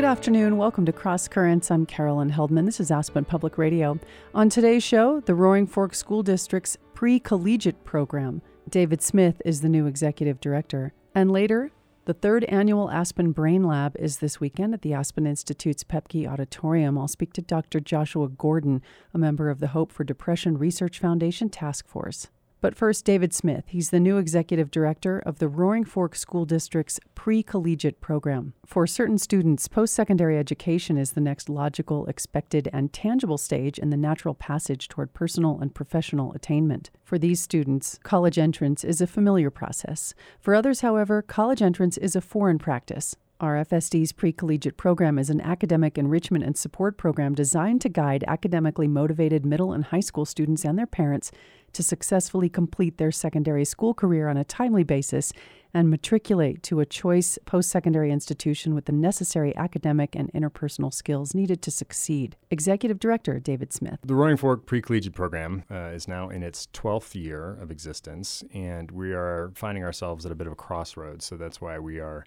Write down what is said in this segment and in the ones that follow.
Good afternoon. Welcome to Cross Currents. I'm Carolyn Heldman. This is Aspen Public Radio. On today's show, the Roaring Fork School District's pre-collegiate program. David Smith is the new executive director. And later, the third annual Aspen Brain Lab is this weekend at the Aspen Institute's Pepke Auditorium. I'll speak to Dr. Joshua Gordon, a member of the Hope for Depression Research Foundation Task Force. But first, David Smith. He's the new executive director of the Roaring Fork School District's pre-collegiate program. For certain students, post-secondary education is the next logical, expected, and tangible stage in the natural passage toward personal and professional attainment. For these students, college entrance is a familiar process. For others, however, college entrance is a foreign practice. Our FSD's pre-collegiate program is an academic enrichment and support program designed to guide academically motivated middle and high school students and their parents to successfully complete their secondary school career on a timely basis and matriculate to a choice post-secondary institution with the necessary academic and interpersonal skills needed to succeed. Executive Director David Smith. The Roaring Fork Pre-Collegiate Program is now in its 12th year of existence, and we are finding ourselves at a bit of a crossroads. So that's why we are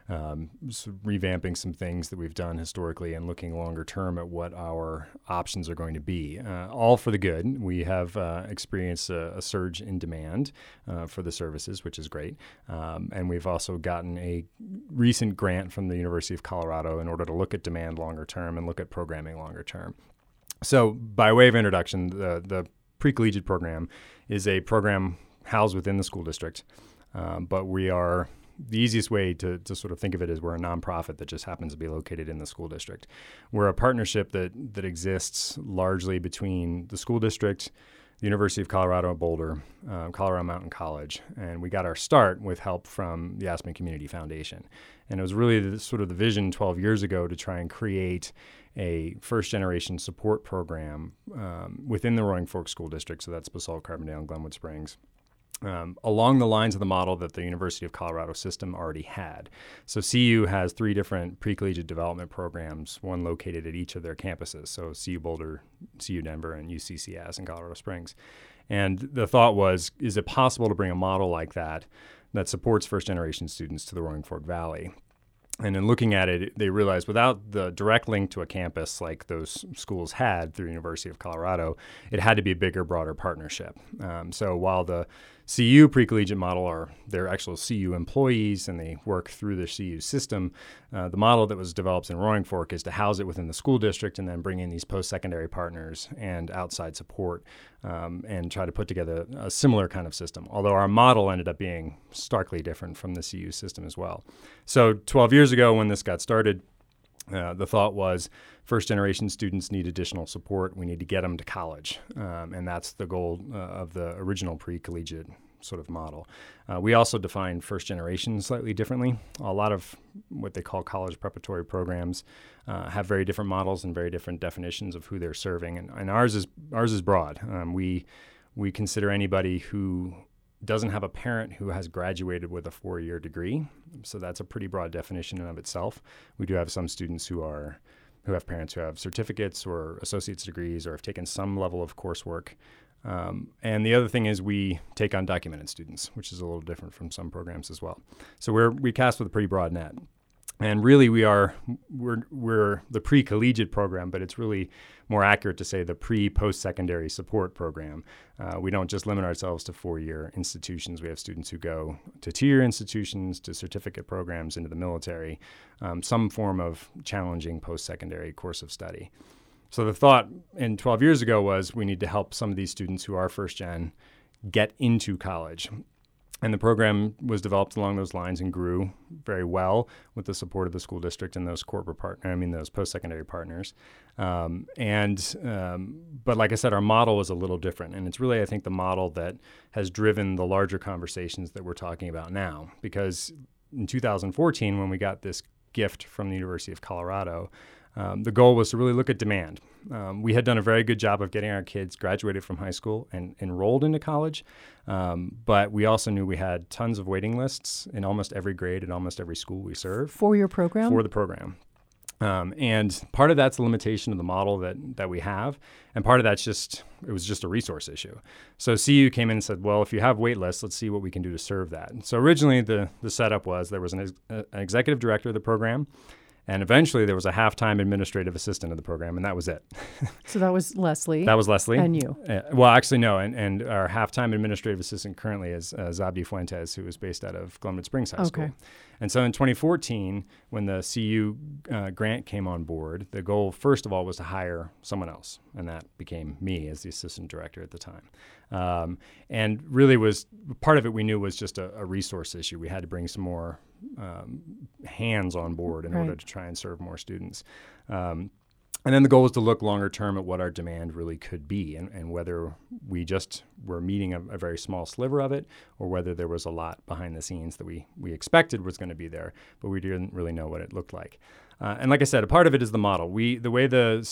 revamping some things that we've done historically and looking longer term at what our options are going to be, all for the good. We have experienced a surge in demand for the services, which is great. And we've also gotten a recent grant from the University of Colorado in order to look at demand longer term and look at programming longer term. So by way of introduction, the pre-collegiate program is a program housed within the school district, but the easiest way to sort of think of it is we're a nonprofit that just happens to be located in the school district. We're a partnership that exists largely between the school district, the University of Colorado Boulder, Colorado Mountain College, and we got our start with help from the Aspen Community Foundation. And it was really the vision 12 years ago to try and create a first-generation support program within the Roaring Fork School District, so that's Basalt, Carbondale, and Glenwood Springs, along the lines of the model that the University of Colorado system already had. So CU has 3 different pre-collegiate development programs, one located at each of their campuses, so CU Boulder, CU Denver, and UCCS in Colorado Springs. And the thought was, is it possible to bring a model like that supports first-generation students to the Roaring Fork Valley? And in looking at it, they realized without the direct link to a campus like those schools had through the University of Colorado, it had to be a bigger, broader partnership. So while the CU pre-collegiate model they're actual CU employees and they work through the CU system, the model that was developed in Roaring Fork is to house it within the school district and then bring in these post-secondary partners and outside support and try to put together a similar kind of system, although our model ended up being starkly different from the CU system as well. So 12 years ago when this got started, the thought was first-generation students need additional support. We need to get them to college, and that's the goal of the original pre-collegiate sort of model. We also define first generation slightly differently. A lot of what they call college preparatory programs have very different models and very different definitions of who they're serving, and ours is broad. We consider anybody who doesn't have a parent who has graduated with a 4-year degree, so that's a pretty broad definition in and of itself. We do have some students who have parents who have certificates or associate's degrees or have taken some level of coursework. And the other thing is we take on documented students, which is a little different from some programs as well. So we cast with a pretty broad net. And really we're the pre-collegiate program, but it's really more accurate to say the post-secondary support program. We don't just limit ourselves to 4-year institutions. We have students who go to 2-year institutions, to certificate programs, into the military, some form of challenging post-secondary course of study. So the thought 12 years ago was we need to help some of these students who are first gen get into college. And the program was developed along those lines and grew very well with the support of the school district and those those post-secondary partners. But like I said, our model was a little different. And it's really, I think, the model that has driven the larger conversations that we're talking about now. Because in 2014, when we got this gift from the University of Colorado, the goal was to really look at demand. We had done a very good job of getting our kids graduated from high school and enrolled into college, but we also knew we had tons of waiting lists in almost every grade and almost every school we serve. For your program? For the program. And part of that's the limitation of the model that we have, and part of that's it was just a resource issue. So CU came in and said, well, if you have wait lists, let's see what we can do to serve that. And so originally the setup was there was an executive director of the program, And eventually there was a half-time administrative assistant of the program, and that was it. So that was Leslie. That was Leslie. And you. Well, actually, no. And our half-time administrative assistant currently is Zabdi Fuentes, who is based out of Glenwood Springs High School. And so in 2014, when the CU grant came on board, the goal, first of all, was to hire someone else. And that became me as the assistant director at the time. And really was part of it we knew was just a resource issue. We had to bring some more hands on board in order to try and serve more students. And then the goal was to look longer term at what our demand really could be and whether we just were meeting a very small sliver of it or whether there was a lot behind the scenes that we expected was going to be there, but we didn't really know what it looked like. And like I said, a part of it is the model. The way the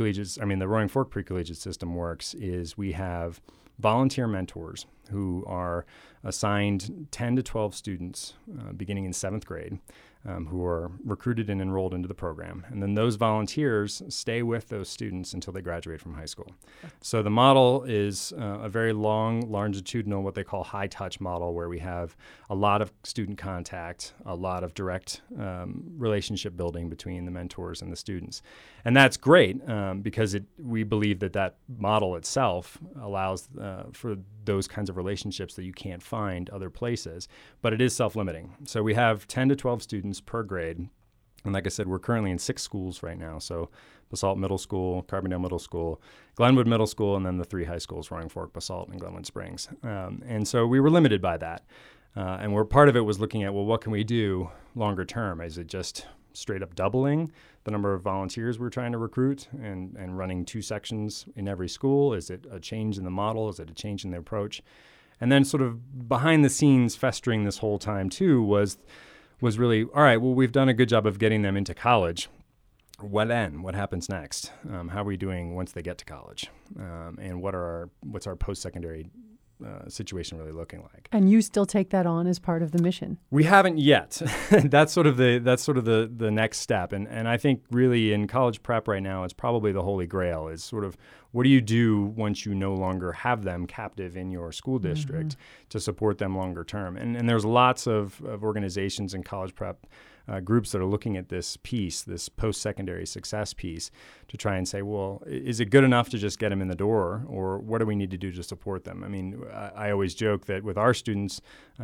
the Roaring Fork Pre-Collegiate system works is we have volunteer mentors who are assigned 10 to 12 students beginning in 7th grade who are recruited and enrolled into the program. And then those volunteers stay with those students until they graduate from high school. So the model is a very long, longitudinal, what they call high-touch model, where we have a lot of student contact, a lot of direct relationship building between the mentors and the students. And that's great because we believe that model itself allows for those kinds of relationships that you can't find other places, but it is self-limiting. So we have 10 to 12 students per grade. And like I said, we're currently in 6 schools right now. So Basalt Middle School, Carbondale Middle School, Glenwood Middle School, and then the 3 high schools, Roaring Fork, Basalt, and Glenwood Springs. And so we were limited by that. And part of it was looking at, well, what can we do longer term? Is it just straight up doubling the number of volunteers we're trying to recruit and running 2 sections in every school? Is it a change in the model? Is it a change in the approach? And then sort of behind the scenes festering this whole time too was really, all right, well, we've done a good job of getting them into college. What then? What happens next? How are we doing once they get to college? And what's our post-secondary situation really looking like? And you still take that on as part of the mission? We haven't yet. That's sort of the next step. And I think really in college prep right now, it's probably the holy grail is sort of what do you do once you no longer have them captive in your school district to support them longer term? And there's lots of organizations in college prep groups that are looking at this piece, this post-secondary success piece, to try and say, well, is it good enough to just get them in the door, or what do we need to do to support them? I mean, I always joke that with our students,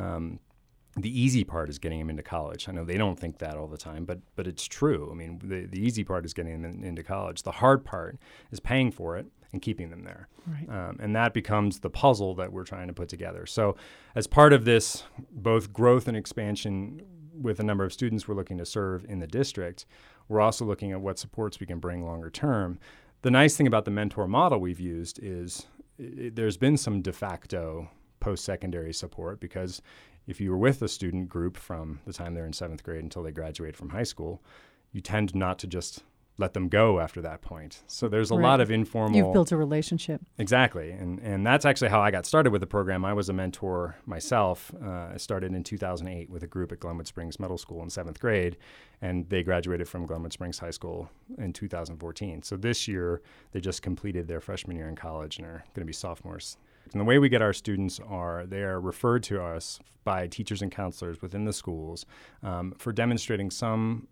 the easy part is getting them into college. I know they don't think that all the time, but it's true. I mean, the easy part is getting them into college. The hard part is paying for it and keeping them there. Right. And that becomes the puzzle that we're trying to put together. So as part of this, both growth and expansion with the number of students we're looking to serve in the district, we're also looking at what supports we can bring longer term. The nice thing about the mentor model we've used is there's been some de facto post-secondary support, because if you were with a student group from the time they're in 7th grade until they graduate from high school, you tend not to just let them go after that point. So there's a lot of informal... You've built a relationship. Exactly. And that's actually how I got started with the program. I was a mentor myself. I started in 2008 with a group at Glenwood Springs Middle School in 7th grade, and they graduated from Glenwood Springs High School in 2014. So this year, they just completed their freshman year in college and are going to be sophomores. And the way we get our students they are referred to us by teachers and counselors within the schools for demonstrating some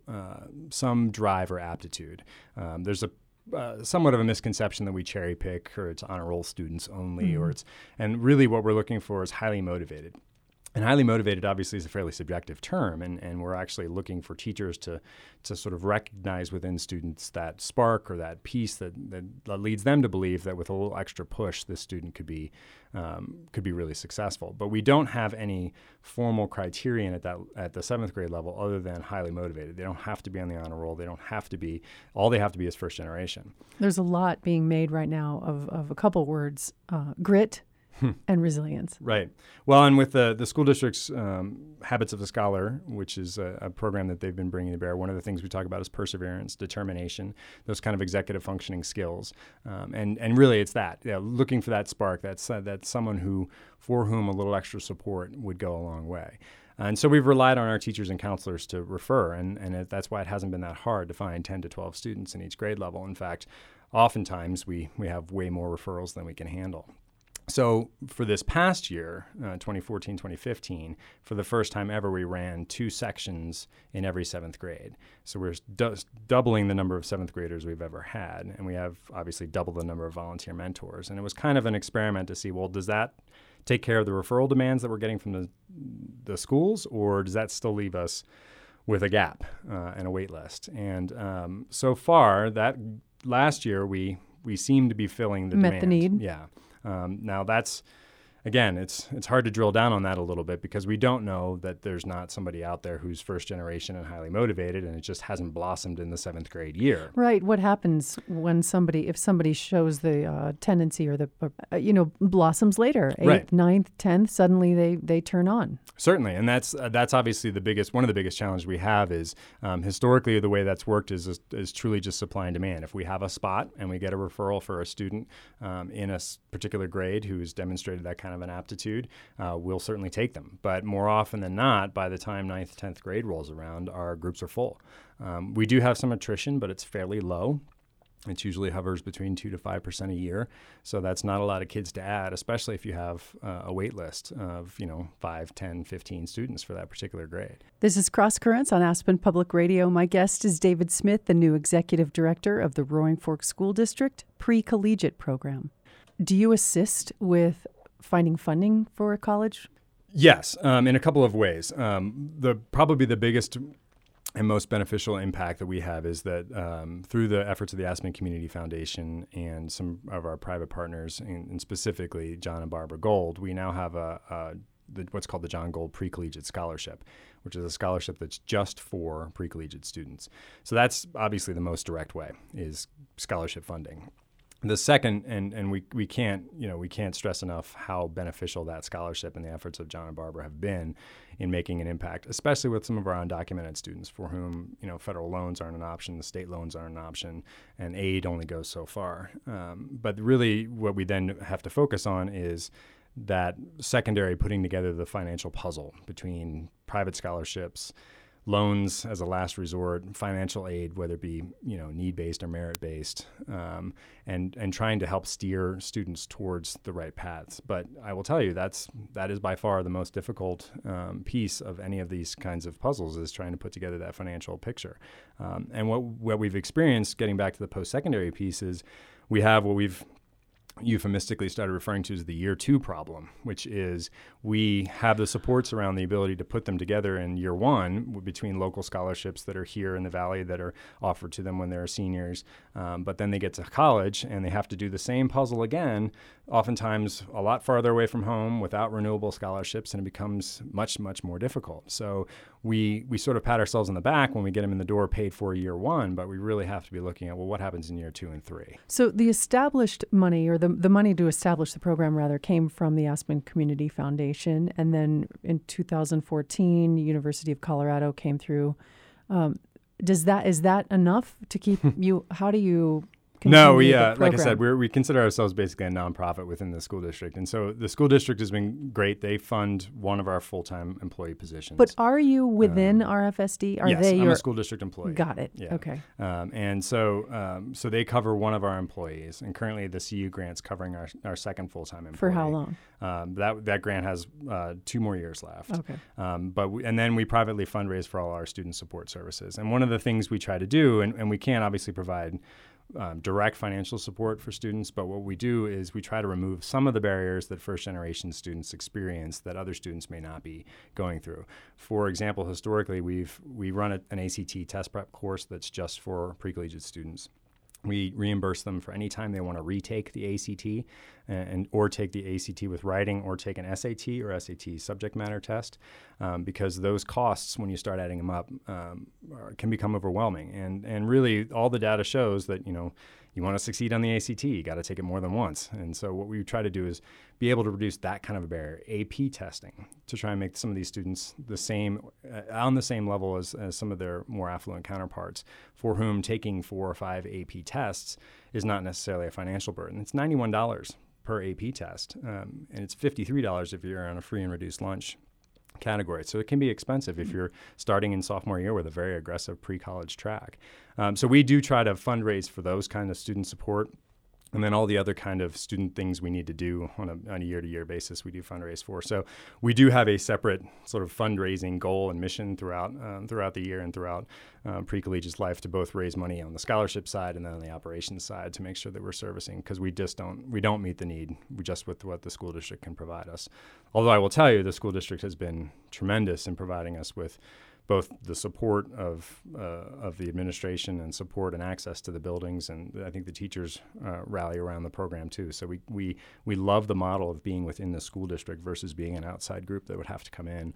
drive or aptitude. There's somewhat of a misconception that we cherry pick, or it's honor roll students only, and really what we're looking for is highly motivated. And highly motivated obviously is a fairly subjective term, and we're actually looking for teachers to sort of recognize within students that spark or that piece that leads them to believe that with a little extra push, this student could be really successful. But we don't have any formal criterion at the 7th grade level other than highly motivated. They don't have to be on the honor roll. They don't have to be. All they have to be is first generation. There's a lot being made right now of a couple words: grit and resilience. Right. Well, and with the school district's Habits of a Scholar, which is a program that they've been bringing to bear, one of the things we talk about is perseverance, determination, those kind of executive functioning skills. And really it's that, looking for that spark, that's someone for whom a little extra support would go a long way. And so we've relied on our teachers and counselors to refer, and that's why it hasn't been that hard to find 10 to 12 students in each grade level. In fact, oftentimes we have way more referrals than we can handle. So for this past year, 2014, 2015, for the first time ever, we ran 2 sections in every 7th grade. So we're doubling the number of 7th graders we've ever had. And we have obviously double the number of volunteer mentors. And it was kind of an experiment to see, well, does that take care of the referral demands that we're getting from the schools, or does that still leave us with a gap and a wait list? And so far, that last year, we seem to be filling the demand. Met the need. Yeah. Now that's, again, it's hard to drill down on that a little bit because we don't know that there's not somebody out there who's first generation and highly motivated, and it just hasn't blossomed in the 7th grade year. Right. What happens when if somebody shows the tendency or blossoms later, 8th, Right. 9th, 10th, suddenly they turn on. Certainly, and that's obviously one of the biggest challenges we have is historically the way that's worked is truly just supply and demand. If we have a spot and we get a referral for a student in a particular grade who's demonstrated that kind of an aptitude, we'll certainly take them. But more often than not, by the time 9th, 10th grade rolls around, our groups are full. We do have some attrition, but it's fairly low. It usually hovers between 2 to 5% a year. So that's not a lot of kids to add, especially if you have a wait list of, 5, 10, 15 students for that particular grade. This is Cross Currents on Aspen Public Radio. My guest is David Smith, the new executive director of the Roaring Fork School District Pre-Collegiate Program. Do you assist with finding funding for a college? Yes, in a couple of ways. Probably the biggest and most beneficial impact that we have is that through the efforts of the Aspen Community Foundation and some of our private partners, and specifically John and Barbara Gold, we now have what's called the John Gold Pre-Collegiate Scholarship, which is a scholarship that's just for pre-collegiate students. So that's obviously the most direct way, is scholarship funding. The second, and we can't stress enough how beneficial that scholarship and the efforts of John and Barbara have been in making an impact, especially with some of our undocumented students for whom federal loans aren't an option, the state loans aren't an option, and aid only goes so far. But really, what we then have to focus on is that secondary putting together the financial puzzle between private scholarships, loans as a last resort, financial aid, whether it be need-based or merit-based, and trying to help steer students towards the right paths. But I will tell you that is by far the most difficult piece of any of these kinds of puzzles, is trying to put together that financial picture. And what we've experienced, getting back to the post-secondary piece, is we have what we've euphemistically started referring to as the year 2 problem, which is we have the supports around the ability to put them together in year 1 between local scholarships that are here in the Valley that are offered to them when they're seniors. But then they get to college and they have to do the same puzzle again, oftentimes a lot farther away from home without renewable scholarships, and it becomes much, much more difficult. So we sort of pat ourselves on the back when we get them in the door paid for year 1, but we really have to be looking at, well, what happens in year 2 and 3? So the established money, or the money to establish the program, rather, came from the Aspen Community Foundation. And then in 2014, University of Colorado came through. Is that enough to keep you? How do you No, like I said, we consider ourselves basically a nonprofit within the school district. And so the school district has been great. They fund one of our full-time employee positions. But are you within RFSD? Yes, I'm a school district employee. Got it. Yeah. Okay. And so they cover one of our employees. And currently the CU grant's covering our second full-time employee. For how long? That grant has 2 more years left. Okay. And then we privately fundraise for all our student support services. And one of the things we try to do, and we can't obviously provide direct financial support for students, but what we do is we try to remove some of the barriers that first-generation students experience that other students may not be going through. For example, historically, we run an ACT test prep course that's just for pre-collegiate students. We reimburse them for any time they want to retake the ACT or take the ACT with writing, or take an SAT or SAT subject matter test, because those costs, when you start adding them up, can become overwhelming. And really, all the data shows that you want to succeed on the ACT, you got to take it more than once. And so what we try to do is be able to reduce that kind of a barrier, AP testing, to try and make some of these students on the same level as some of their more affluent counterparts, for whom taking 4 or 5 AP tests is not necessarily a financial burden. It's $91 per AP test, and it's $53 if you're on a free and reduced lunch category. So it can be expensive if you're starting in sophomore year with a very aggressive pre-college track. So we do try to fundraise for those kind of student support And then all the other kind of student things we need to do on a year-to-year basis, we do fundraise for. So we do have a separate sort of fundraising goal and mission throughout the year and throughout pre-collegiate life to both raise money on the scholarship side and then on the operations side to make sure that we're servicing, because we don't meet the need just with what the school district can provide us. Although I will tell you, the school district has been tremendous in providing us with both the support of the administration and support and access to the buildings, and I think the teachers rally around the program too. So we love the model of being within the school district versus being an outside group that would have to come in.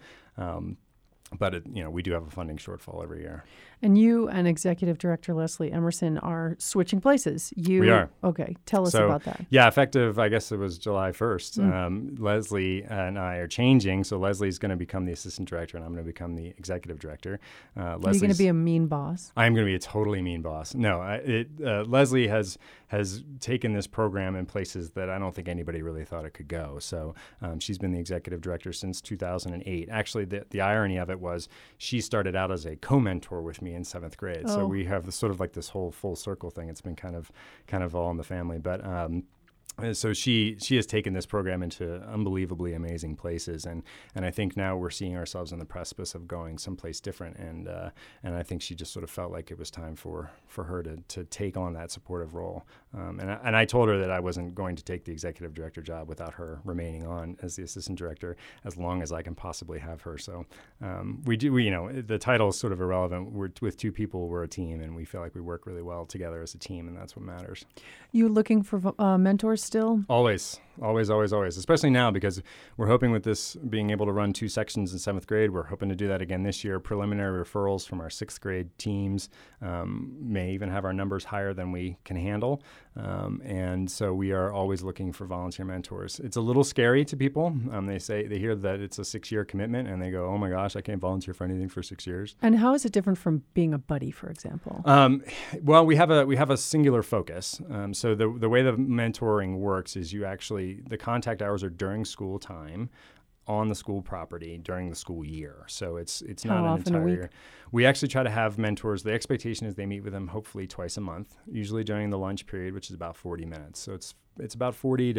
But we do have a funding shortfall every year. And you and Executive Director Leslie Emerson are switching places. We are. Okay. Tell us about that. Yeah, effective, I guess it was July 1st. Leslie and I are changing. So Leslie's going to become the Assistant Director, and I'm going to become the Executive Director. Are you going to be a mean boss? I'm going to be a totally mean boss. No, Leslie has taken this program in places that I don't think anybody really thought it could go. So she's been the Executive Director since 2008. Actually, the irony of it was she started out as a co-mentor with me in 7th grade. Oh. So we have this sort of like this whole full circle thing. It's been kind of all in the family. But so she has taken this program into unbelievably amazing places, and I think now we're seeing ourselves on the precipice of going someplace different, and I think she just sort of felt like it was time for her to take on that supportive role, and I told her that I wasn't going to take the Executive Director job without her remaining on as the Assistant Director as long as I can possibly have her. So the title is sort of irrelevant. We're with two people, we're a team, and we feel like we work really well together as a team, and that's what matters. You looking for mentors still? Always, especially now because we're hoping with this being able to run 2 sections in 7th grade, we're hoping to do that again this year. Preliminary referrals from our 6th grade teams may even have our numbers higher than we can handle. And so we are always looking for volunteer mentors. It's a little scary to people. They hear that it's a 6-year commitment and they go, oh my gosh, I can't volunteer for anything for 6 years. And how is it different from being a buddy, for example? Well, we have a singular focus. So the way the mentoring works is the contact hours are during school time on the school property during the school year. So it's not an entire year. We actually try to have mentors. The expectation is they meet with them hopefully twice a month, usually during the lunch period, which is about 40 minutes. So it's about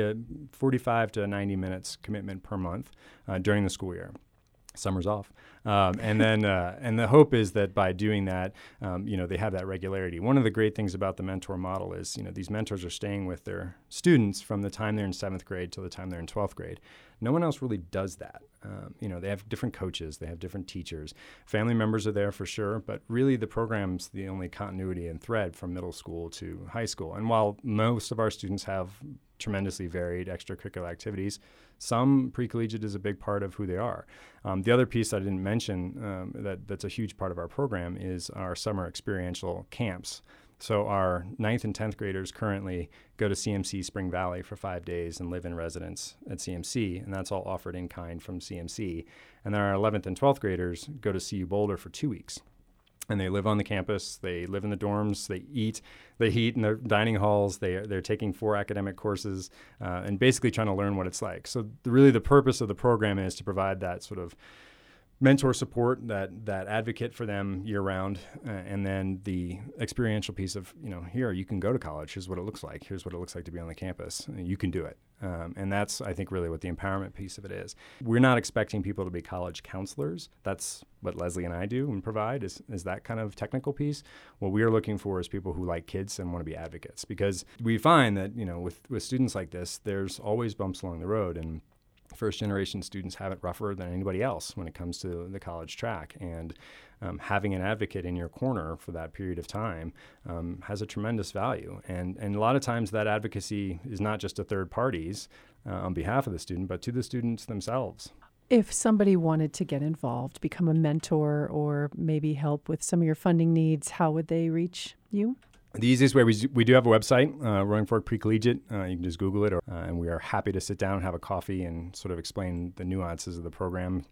45 to 90 minutes commitment per month during the school year. Summer's off. And the hope is that by doing that, they have that regularity. One of the great things about the mentor model is, these mentors are staying with their students from the time they're in 7th grade till the time they're in 12th grade. No one else really does that. They have different coaches, they have different teachers. Family members are there for sure, but really the program's the only continuity and thread from middle school to high school. And while most of our students have tremendously varied extracurricular activities, some pre-collegiate is a big part of who they are. The other piece I didn't mention that's a huge part of our program is our summer experiential camps. So our 9th and 10th graders currently go to CMC Spring Valley for 5 days and live in residence at CMC, and that's all offered in kind from CMC. And then our 11th and 12th graders go to CU Boulder for 2 weeks. And they live on the campus, they live in the dorms, they eat in their dining halls, they're taking 4 academic courses, and basically trying to learn what it's like. So really the purpose of the program is to provide that sort of mentor support, that advocate for them year-round, and then the experiential piece of, here, you can go to college. Here's what it looks like. Here's what it looks like to be on the campus. You can do it. And that's, I think, really what the empowerment piece of it is. We're not expecting people to be college counselors. That's what Leslie and I do and provide is that kind of technical piece. What we are looking for is people who like kids and want to be advocates, because we find that, with students like this, there's always bumps along the road, and first-generation students have it rougher than anybody else when it comes to the college track. And having an advocate in your corner for that period of time has a tremendous value. And a lot of times that advocacy is not just to third parties on behalf of the student, but to the students themselves. If somebody wanted to get involved, become a mentor, or maybe help with some of your funding needs, how would they reach you? The easiest way, we do have a website, Roaring Fork Pre-Collegiate. You can just Google it, and we are happy to sit down and have a coffee and sort of explain the nuances of the program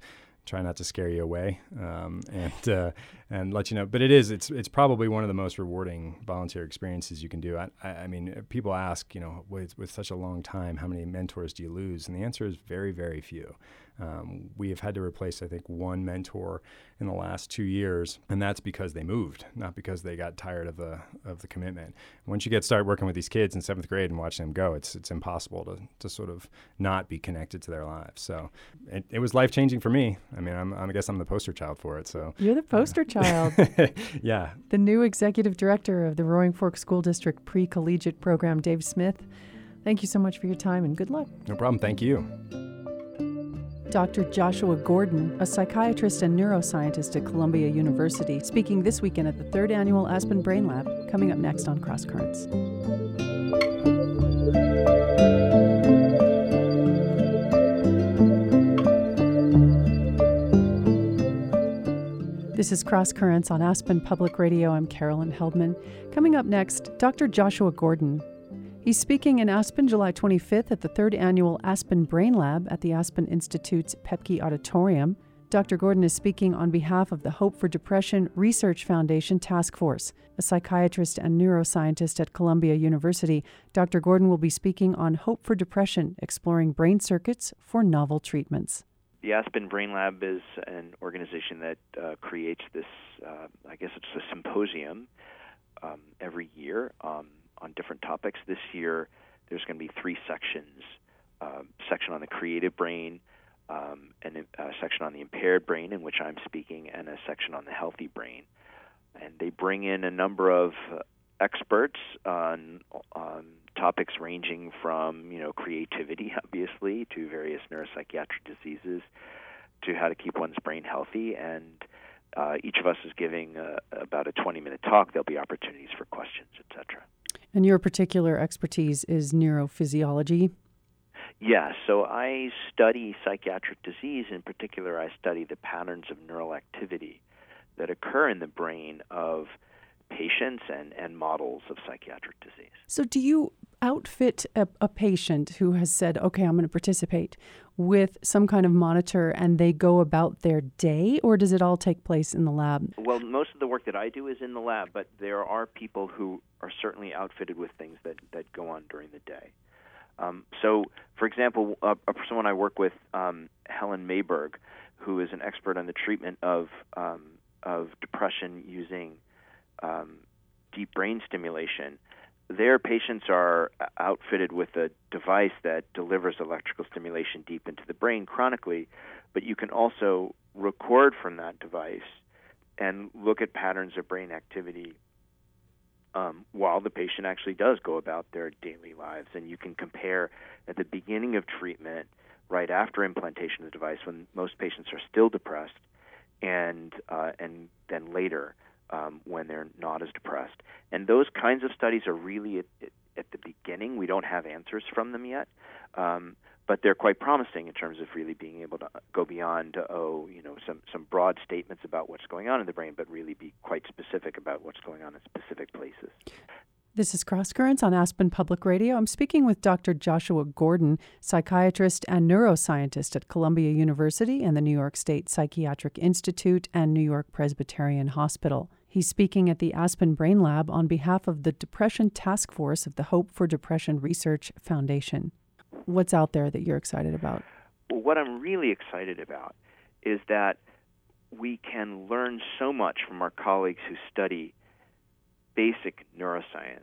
try not to scare you away, and let you know. But it's probably one of the most rewarding volunteer experiences you can do. I mean, people ask, with such a long time, how many mentors do you lose? And the answer is very, very few. We have had to replace, I think, one mentor in the last 2 years, and that's because they moved, not because they got tired of the commitment. Once you start working with these kids in 7th grade and watching them go, it's impossible to sort of not be connected to their lives. So it was life-changing for me. I mean, I guess I'm the poster child for it. So you're the poster child. Yeah. The new executive director of the Roaring Fork School District Pre-Collegiate Program, Dave Smith. Thank you so much for your time and good luck. No problem. Thank you. Dr. Joshua Gordon, a psychiatrist and neuroscientist at Columbia University, speaking this weekend at the 3rd Annual Aspen Brain Lab, coming up next on Cross Currents. This is Cross Currents on Aspen Public Radio. I'm Carolyn Heldman. Coming up next, Dr. Joshua Gordon. He's speaking in Aspen July 25th at the 3rd Annual Aspen Brain Lab at the Aspen Institute's Pepke Auditorium. Dr. Gordon is speaking on behalf of the Hope for Depression Research Foundation Task Force. A psychiatrist and neuroscientist at Columbia University, Dr. Gordon will be speaking on Hope for Depression, exploring brain circuits for novel treatments. The Aspen Brain Lab is an organization that creates this, I guess it's a symposium every year on different topics. This year, there's going to be 3 sections, section on the creative brain, and a section on the impaired brain, in which I'm speaking, and a section on the healthy brain. And they bring in a number of experts on topics ranging from, creativity, obviously, to various neuropsychiatric diseases, to how to keep one's brain healthy. And each of us is giving about a 20-minute talk. There'll be opportunities for questions, etc. And your particular expertise is neurophysiology? Yeah, so I study psychiatric disease. In particular, I study the patterns of neural activity that occur in the brain of patients and models of psychiatric disease. So do you outfit a patient who has said, okay, I'm going to participate, with some kind of monitor, and they go about their day, or does it all take place in the lab? Well, most of the work that I do is in the lab, but there are people who are certainly outfitted with things that go on during the day. So, for example, someone I work with, Helen Mayberg, who is an expert on the treatment of depression using deep brain stimulation. Their patients are outfitted with a device that delivers electrical stimulation deep into the brain chronically, but you can also record from that device and look at patterns of brain activity while the patient actually does go about their daily lives. And you can compare at the beginning of treatment, right after implantation of the device, when most patients are still depressed, and then later when they're not as depressed. And those kinds of studies are really at the beginning. We don't have answers from them yet, but they're quite promising in terms of really being able to go beyond, some broad statements about what's going on in the brain, but really be quite specific about what's going on in specific places. This is Cross Currents on Aspen Public Radio. I'm speaking with Dr. Joshua Gordon, psychiatrist and neuroscientist at Columbia University and the New York State Psychiatric Institute and New York Presbyterian Hospital. He's speaking at the Aspen Brain Lab on behalf of the Depression Task Force of the Hope for Depression Research Foundation. What's out there that you're excited about? Well, what I'm really excited about is that we can learn so much from our colleagues who study basic neuroscience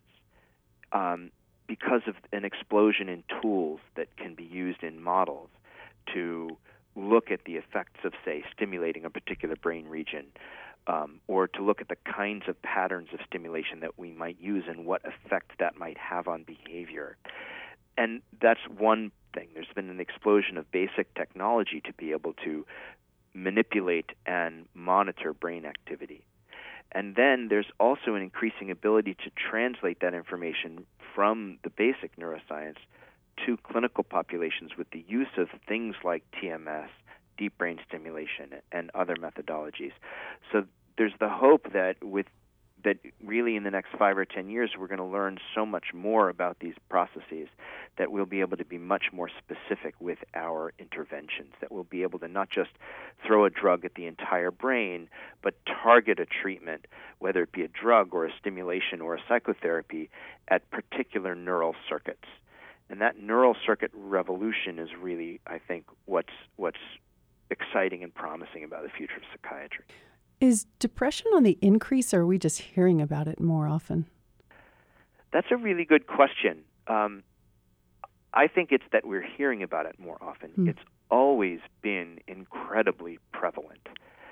because of an explosion in tools that can be used in models to look at the effects of, say, stimulating a particular brain region, or to look at the kinds of patterns of stimulation that we might use and what effect that might have on behavior. And that's one thing. There's been an explosion of basic technology to be able to manipulate and monitor brain activity. And then there's also an increasing ability to translate that information from the basic neuroscience to clinical populations with the use of things like TMS, deep brain stimulation, and other methodologies. So there's the hope that with that really in the next 5 or 10 years we're going to learn so much more about these processes that we'll be able to be much more specific with our interventions, that we'll be able to not just throw a drug at the entire brain, but target a treatment, whether it be a drug or a stimulation or a psychotherapy, at particular neural circuits. And that neural circuit revolution is really, I think, what's exciting and promising about the future of psychiatry. Is depression on the increase, or are we just hearing about it more often? That's a really good question. I think it's that we're hearing about it more often. It's always been incredibly prevalent.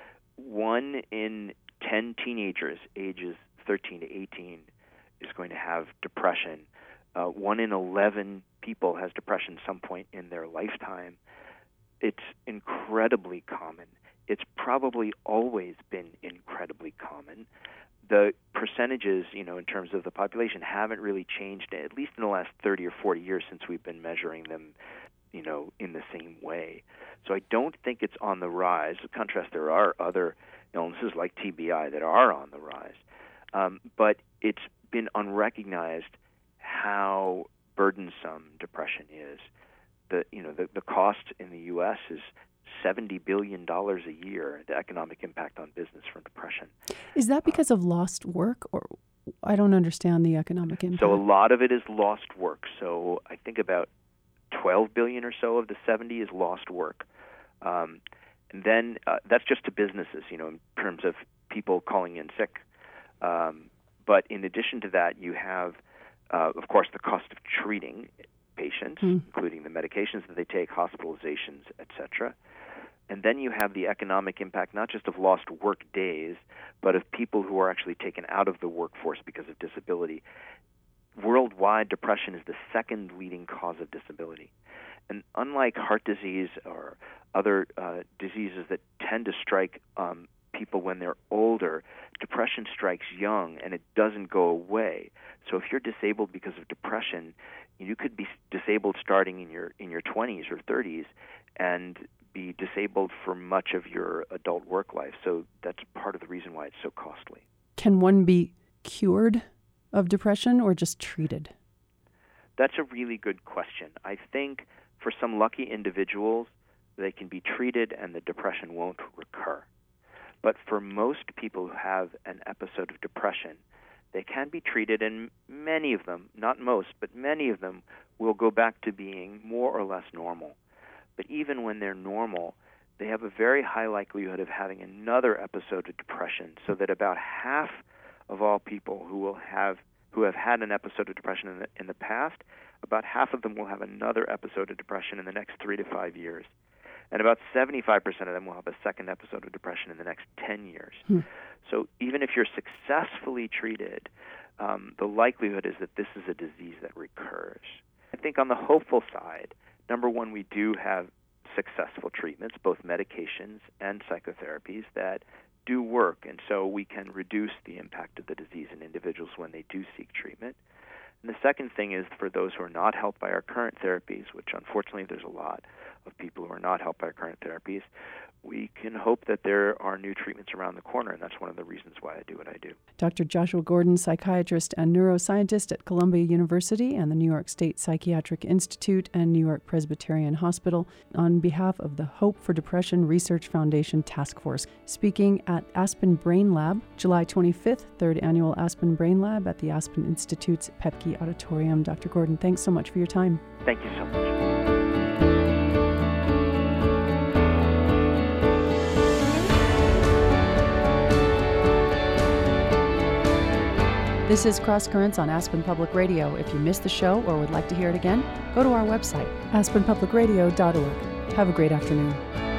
1 in 10 teenagers, ages 13 to 18, is going to have depression. 1 in 11 people has depression some point in their lifetime. It's incredibly common. It's probably always been incredibly common. The percentages, in terms of the population, haven't really changed, at least in the last 30 or 40 years since we've been measuring them, in the same way. So I don't think it's on the rise. In contrast, there are other illnesses like TBI that are on the rise. But it's been unrecognized how burdensome depression is. The cost in the U.S. is $70 billion a year, the economic impact on business from depression. Is that because of lost work? Or I don't understand the economic impact. So a lot of it is lost work. So I think about 12 billion or so of the 70 is lost work. And then that's just to businesses, in terms of people calling in sick. But in addition to that, you have, of course, the cost of treating patients, including the medications that they take, hospitalizations, etc. And then you have the economic impact not just of lost work days, but of people who are actually taken out of the workforce because of disability. Worldwide, depression is the second leading cause of disability. And unlike heart disease or other diseases that tend to strike people when they're older, depression strikes young and it doesn't go away. So if you're disabled because of depression, you could be disabled starting in your 20s or 30s and be disabled for much of your adult work life. So that's part of the reason why it's so costly. Can one be cured of depression or just treated? That's a really good question. I think for some lucky individuals, they can be treated and the depression won't recur. But for most people who have an episode of depression, they can be treated, and many of them, not most, but many of them will go back to being more or less normal. But even when they're normal, they have a very high likelihood of having another episode of depression, so that about half of all people who have had an episode of depression in the past, about half of them will have another episode of depression in the next 3 to 5 years. And about 75% of them will have a second episode of depression in the next 10 years. So even if you're successfully treated, the likelihood is that this is a disease that recurs. I think on the hopeful side, number one, we do have successful treatments, both medications and psychotherapies, that do work. And so we can reduce the impact of the disease in individuals when they do seek treatment. And the second thing is for those who are not helped by our current therapies, which unfortunately there's a lot of people who are not helped by our current therapies, we can hope that there are new treatments around the corner, and that's one of the reasons why I do what I do. Dr. Joshua Gordon, psychiatrist and neuroscientist at Columbia University and the New York State Psychiatric Institute and New York Presbyterian Hospital, on behalf of the Hope for Depression Research Foundation Task Force, speaking at Aspen Brain Lab, July 25th, 3rd Annual Aspen Brain Lab at the Aspen Institute's Pepke Auditorium. Dr. Gordon, thanks so much for your time. Thank you so much. This is Cross Currents on Aspen Public Radio. If you missed the show or would like to hear it again, go to our website, aspenpublicradio.org. Have a great afternoon.